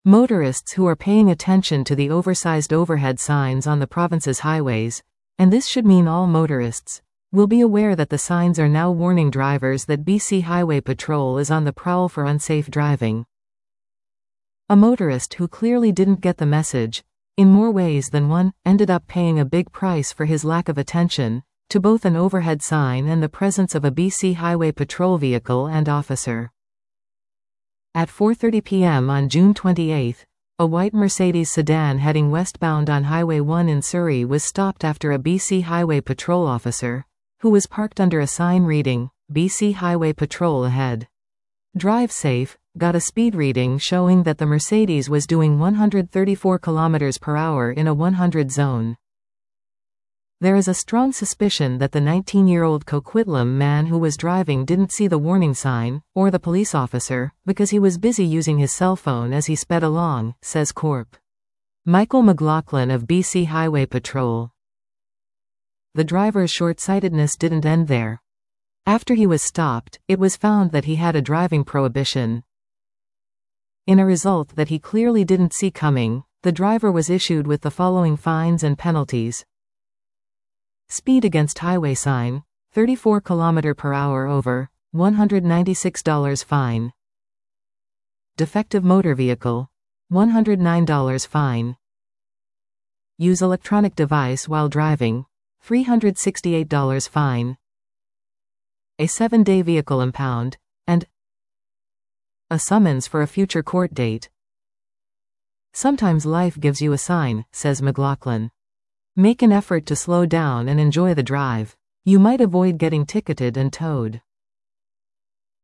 Motorists who are paying attention to the oversized overhead signs on the province's highways, and this should mean all motorists, will be aware that the signs are now warning drivers that BC Highway Patrol is on the prowl for unsafe driving. A motorist who clearly didn't get the message, in more ways than one, ended up paying a big price for his lack of attention to both an overhead sign and the presence of a BC Highway Patrol vehicle and officer. At 4:30 p.m. on June 28, a white Mercedes sedan heading westbound on Highway 1 in Surrey was stopped after a BC Highway Patrol officer, who was parked under a sign reading, BC Highway Patrol ahead. Drive safe, got a speed reading showing that the Mercedes was doing 134 km per hour in a 100 zone. There is a strong suspicion that the 19-year-old Coquitlam man who was driving didn't see the warning sign, or the police officer, because he was busy using his cell phone as he sped along, says Corp. Michael McLaughlin of BC Highway Patrol. The driver's short-sightedness didn't end there. After he was stopped, it was found that he had a driving prohibition. In a result that he clearly didn't see coming, the driver was issued with the following fines and penalties. Speed against highway sign, 34 km per hour over, $196 fine. Defective motor vehicle, $109 fine. Use electronic device while driving, $368 fine. A 7-day vehicle impound, and a summons for a future court date. Sometimes life gives you a sign, says McLaughlin. Make an effort to slow down and enjoy the drive. You might avoid getting ticketed and towed.